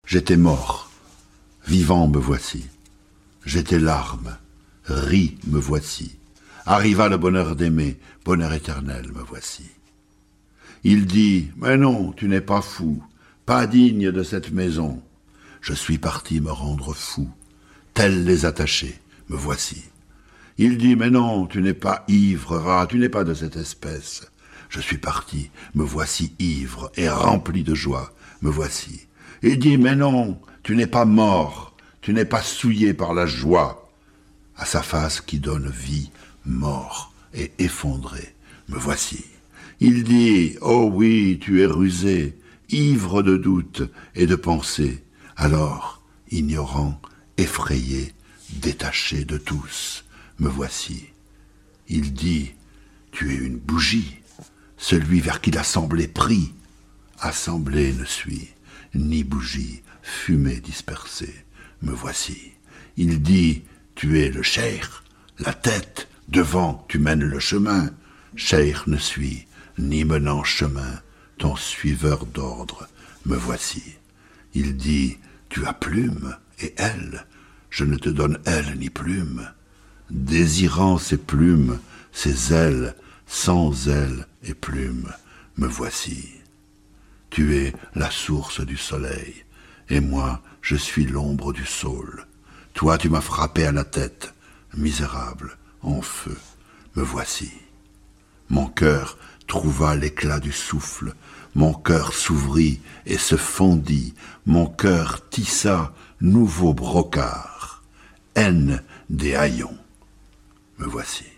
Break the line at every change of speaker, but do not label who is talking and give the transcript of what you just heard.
J'étais mort, vivant me voici. J'étais larme, ris me voici. Arriva le bonheur d'aimer, bonheur éternel me voici. Il dit, mais non, tu n'es pas fou, pas digne de cette maison. Je suis parti me rendre fou, tels les attachés, me voici. Il dit, mais non, tu n'es pas ivre, rat, tu n'es pas de cette espèce. Je suis parti, me voici ivre et rempli de joie, me voici. Il dit, mais non, tu n'es pas mort, tu n'es pas souillé par la joie. À sa face qui donne vie, mort et effondré, me voici. Il dit, oh oui, tu es rusé, ivre de doute et de pensée. Alors, ignorant, effrayé, détaché de tous, me voici. Il dit, tu es une bougie, celui vers qui l'assemblée prie. Assemblée ne suis, ni bougie, fumée dispersée, me voici. Il dit, tu es le cheikh, la tête, devant tu mènes le chemin. Cheikh ne suis, ni menant chemin, ton suiveur d'ordre, me voici. Il dit, tu as plume et aile, je ne te donne aile ni plume. Désirant ces plumes, ces ailes, sans ailes et plumes, me voici. Tu es la source du soleil, et moi, je suis l'ombre du saule. Toi, tu m'as frappé à la tête, misérable, en feu, me voici. Mon cœur trouva l'éclat du souffle, mon cœur s'ouvrit et se fondit, mon cœur tissa nouveau brocart, haine des haillons, me voici.